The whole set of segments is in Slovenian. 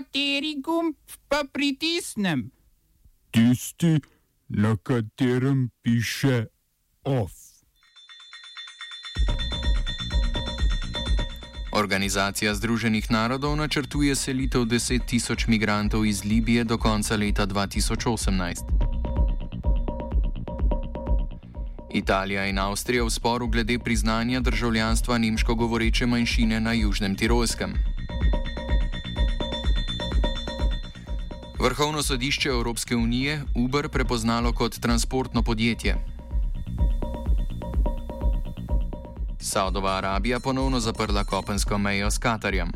Kateri gumb pa pritisnem? Tisti, na katerem piše OF. Organizacija Združenih narodov načrtuje selitev 10.000 migrantov iz Libije do konca leta 2018. Italija in Avstrija v sporu glede priznanja državljanstva nemško govoreče manjšine na Južnem Tirolskem. Vrhovno sodišče Evropske unije Uber prepoznalo kot transportno podjetje. Saudova Arabija ponovno zaprla kopensko mejo s Katarjem.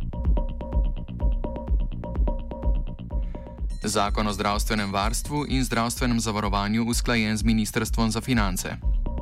Zakon o zdravstvenem varstvu in zdravstvenem zavarovanju usklajen z Ministrstvom za finance.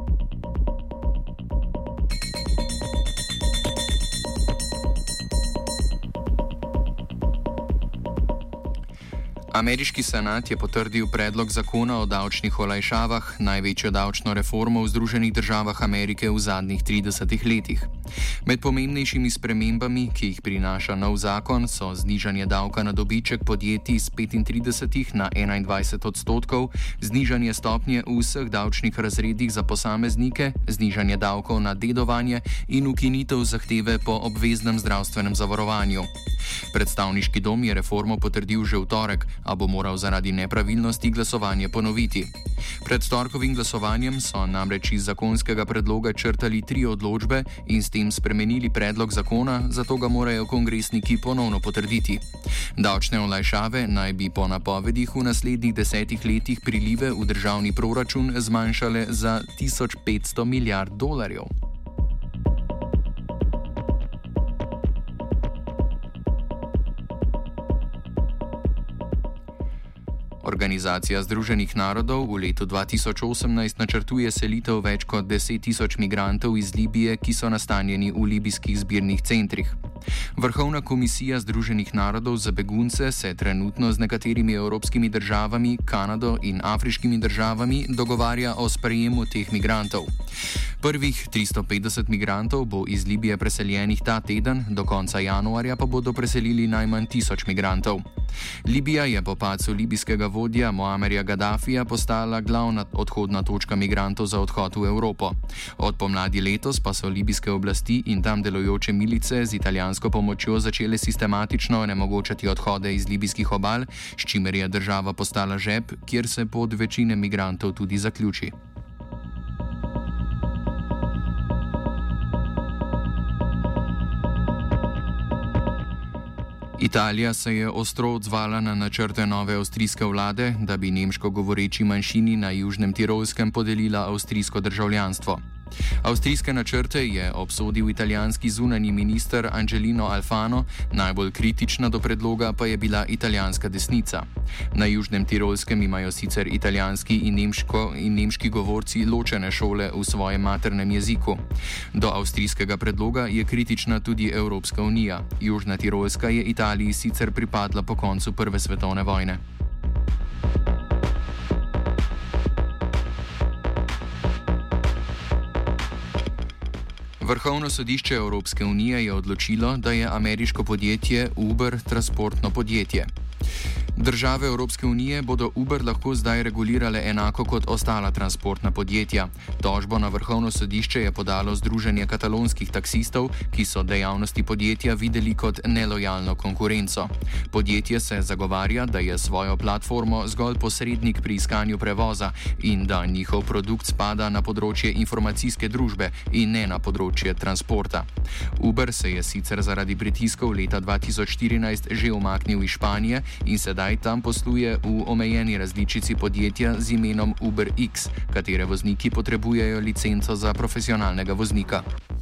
Ameriški senat je potrdil predlog zakona o davčnih olajšavah, največjo davčno reformo v Združenih državah Amerike v zadnjih 30 letih. Med pomembnejšimi spremembami, ki jih prinaša nov zakon, so znižanje davka na dobiček podjetij z 35 na 21 odstotkov, znižanje stopnje v vseh davčnih razredih za posameznike, znižanje davkov na dedovanje in ukinitev zahteve po obveznem zdravstvenem zavarovanju. Predstavniški dom je reformo potrdil že v torek, a bo moral zaradi nepravilnosti glasovanje ponoviti. Pred torkovim glasovanjem so namreč iz zakonskega predloga črtali 3 odločbe in s tem spremenili predlog zakona, zato ga morajo kongresniki ponovno potrditi. Davčne olajšave naj bi po napovedih v naslednjih 10 letih prilive v državni proračun zmanjšale za $1500 milijard. Organizacija Združenih narodov v letu 2018 načrtuje selitev več kot 10.000 migrantov iz Libije, ki so nastanjeni v libijskih zbirnih centrih. Vrhovna komisija Združenih narodov za begunce se trenutno z nekaterimi evropskimi državami, Kanado in afriškimi državami dogovarja o sprejemu teh migrantov. Prvih 350 migrantov bo iz Libije preseljenih ta teden, do konca januarja pa bodo preselili najmanj 1000 migrantov. Libija je po padcu libijskega vodja Muammerja Gaddafija postala glavna odhodna točka migrantov za odhod v Evropo. Od pomladi letos pa so libijske oblasti in tam delujoče milice z italijansko pomočjo začele sistematično onemogočati odhode iz libijskih obal, s čimer je država postala žep, kjer se pot večine migrantov tudi zaključi. Italija se je ostro odzvala na načrte nove avstrijske vlade, da bi nemško govoreči manjšini na Južnem Tirolskem podelila avstrijsko državljanstvo. Avstrijske načrte je obsodil italijanski zunanji minister Angelino Alfano, najbolj kritična do predloga pa je bila italijanska desnica. Na Južnem Tirolskem imajo sicer italijanski in nemški govorci ločene šole v svojem maternem jeziku. Do avstrijskega predloga je kritična tudi Evropska unija. Južna Tirolska je Italiji sicer pripadla po koncu Prve svetovne vojne. Vrhovno sodišče Evropske unije je odločilo, da je ameriško podjetje Uber transportno podjetje. Države Evropske unije bodo Uber lahko zdaj regulirale enako kot ostala transportna podjetja. Tožbo na Vrhovno sodišče je podalo Združenje katalonskih taksistov, ki so dejavnosti podjetja videli kot nelojalno konkurenco. Podjetje se zagovarja, da je svojo platformo zgolj posrednik pri iskanju prevoza in da njihov produkt spada na področje informacijske družbe in ne na področje transporta. Uber se je sicer zaradi pritiskov leta 2014 že umaknil iz Španije in sedaj tam posluje v omejeni različici podjetja z imenom UberX, katere vozniki potrebujejo licenco za profesionalnega voznika.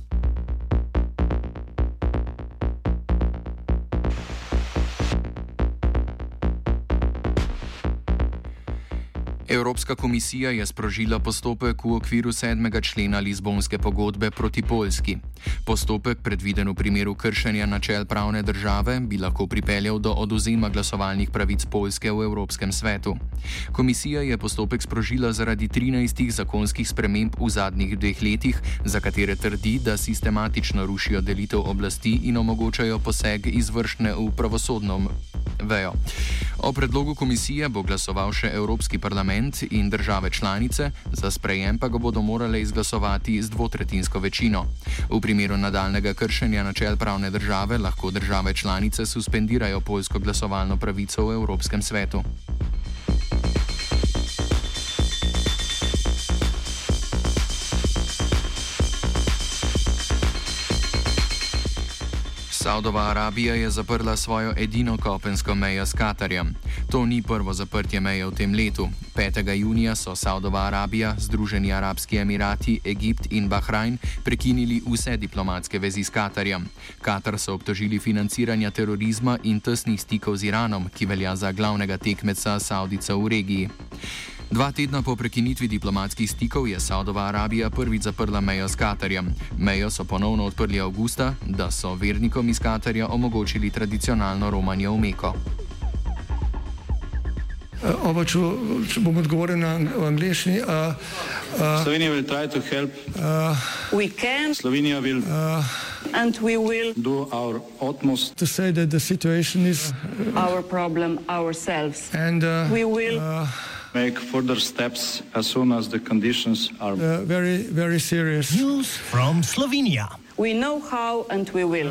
Evropska komisija je sprožila postopek v okviru 7. člena Lizbonske pogodbe proti Poljski. Postopek, predviden v primeru kršenja načel pravne države, bi lahko pripeljal do odvzema glasovalnih pravic Poljske v Evropskem svetu. Komisija je postopek sprožila zaradi 13 zakonskih sprememb v zadnjih 2 letih, za katere trdi, da sistematično rušijo delitev oblasti in omogočajo poseg izvršne v pravosodno vejo. O predlogu komisije bo glasoval še Evropski parlament in države članice, za sprejem pa ga bodo morale izglasovati z dvotretjinsko večino. V primeru nadaljnega kršenja načel pravne države lahko države članice suspendirajo poljsko glasovalno pravico v Evropskem svetu. Saudova Arabija je zaprla svojo edino kopensko mejo s Katarjem. To ni prvo zaprtje meje v tem letu. 5. junija so Saudova Arabija, Združeni arabski emirati, Egipt in Bahrajn prekinili vse diplomatske vezi s Katarjem. Katar so obtožili financiranja terorizma in tesnih stikov z Iranom, ki velja za glavnega tekmeca Saudica v regiji. 2 tedna po prekinitvi diplomatskih stikov je Saudova Arabija prvič zaprla mejo s Katarjem. Mejo so ponovno odprli avgusta, da so vernikom iz Katarja omogočili tradicionalno romanje v Meko. Če bom odgovoril na angliški. Slovenija will try to help. We can. Slovenija will. And we will Do our utmost. To say that the situation is. Our problem ourselves. And we will. Make further steps as soon as the conditions are. Very, very serious. News from Slovenia. We know how and we will.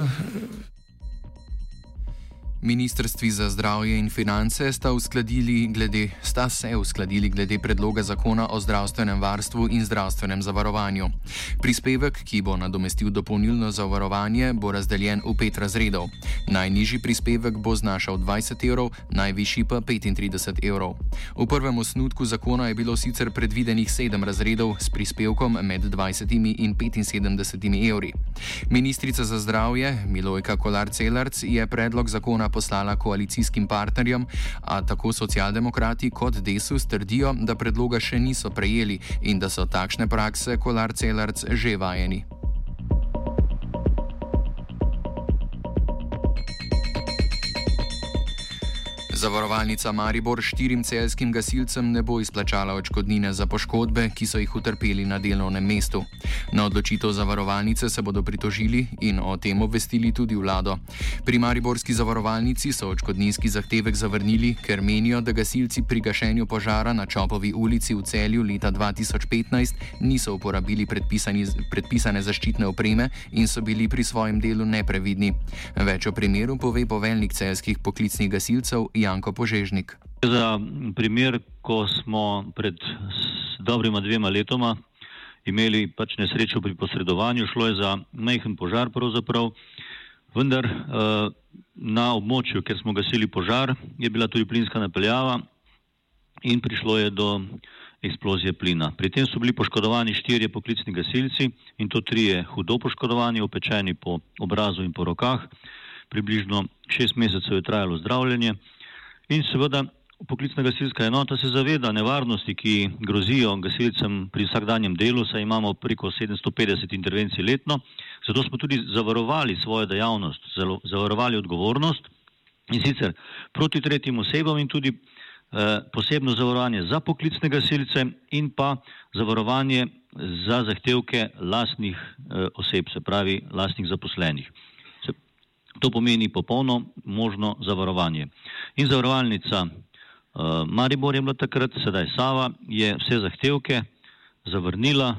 Ministrstvi za zdravje in finance sta se uskladili glede predloga zakona o zdravstvenem varstvu in zdravstvenem zavarovanju. Prispevek, ki bo nadomestil dopolnilno zavarovanje, bo razdeljen v 5 razredov. Najnižji prispevek bo znašal 20 evrov, najvišji pa 35 evrov. V prvem osnutku zakona je bilo sicer predvidenih 7 razredov s prispevkom med 20 in 75 evri. Ministrica za zdravje Milojka Kolar-Celarc je predlog zakona poslala koalicijskim partnerjem, a tako socialdemokrati kot Desus trdijo, da predloga še niso prejeli in da so takšne prakse Kolar-Celarc že vajeni. Zavarovalnica Maribor 4 celjskim gasilcem ne bo izplačala odškodnine za poškodbe, ki so jih utrpeli na delovnem mestu. Na odločitev zavarovalnice se bodo pritožili in o tem obvestili tudi vlado. Pri mariborski zavarovalnici so odškodninski zahtevek zavrnili, ker menijo, da gasilci pri gašenju požara na Čopovi ulici v Celju leta 2015 niso uporabili predpisane zaščitne opreme in so bili pri svojem delu neprevidni. Več o primeru pove poveljnik celjskih poklicnih gasilcev Janko Požežnik. Za primer, ko smo pred dobrima 2 letoma imeli nesrečo pri posredovanju, šlo je za majhen požar pravzaprav, vendar na območju, kjer smo gasili požar, je bila tudi plinska napeljava in prišlo je do eksplozije plina. Pri tem so bili poškodovani 4 poklicni gasilci in to 3 hudo poškodovani, opečeni po obrazu in po rokah. Približno 6 mesecev je trajalo zdravljenje. In seveda poklicna gasilska enota se zaveda nevarnosti, ki grozijo gasilcem pri vsakdanjem delu, saj imamo preko 750 intervencij letno. Zato smo tudi zavarovali svojo dejavnost, zavarovali odgovornost in sicer proti tretjim osebam in tudi posebno zavarovanje za poklicne gasilce in pa zavarovanje za zahtevke lastnih oseb, se pravi lastnih zaposlenih. To pomeni popolno možno zavarovanje. In zavarovalnica Maribor je bila takrat, sedaj Sava, je vse zahtevke zavrnila,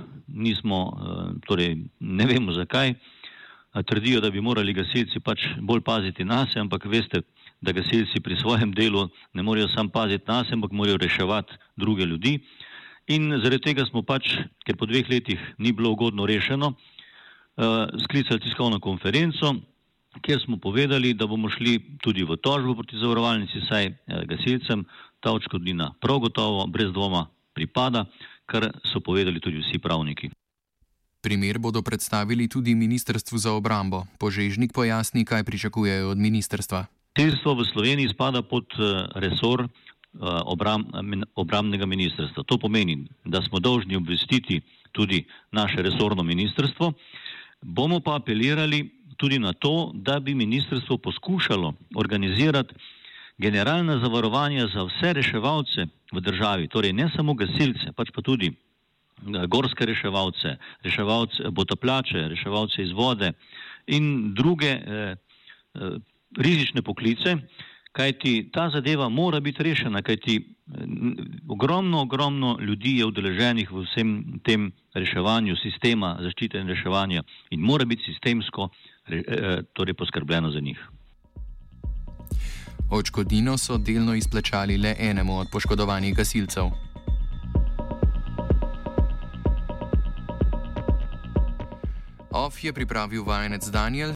ne vemo zakaj, trdijo, da bi morali gasilci bolj paziti nase, ampak veste, da gasilci pri svojem delu ne morejo sam paziti nase, ampak morajo reševati druge ljudi. In zaradi tega smo ker po 2 letih ni bilo ugodno rešeno, sklicali tiskovno konferenco, kjer smo povedali, da bomo šli tudi v tožbo proti zavarovalnici, saj gasilcem ta odškodnina prav gotovo, brez dvoma pripada, kar so povedali tudi vsi pravniki. Primer bodo predstavili tudi Ministrstvu za obrambo. Požežnik pojasni, kaj pričakujejo od ministrstva. Gasilstvo v Sloveniji spada pod resor obrambnega ministrstva. To pomeni, da smo dolžni obvestiti tudi naše resorno ministrstvo. Bomo pa apelirali tudi na to, da bi ministrstvo poskušalo organizirati generalna zavarovanja za vse reševalce v državi, torej ne samo gasilce, pa tudi gorske reševalce, potapljače, reševalce iz vode in druge rizične poklice, Kajti ta zadeva mora biti rešena, kajti ogromno ljudi je udeleženih v vsem tem reševanju sistema zaščite in reševanja in mora biti sistemsko torej poskrbljeno za njih. Odškodnino so delno izplačali le enemu od poškodovanih gasilcev. OF je pripravil vajenec Daniel.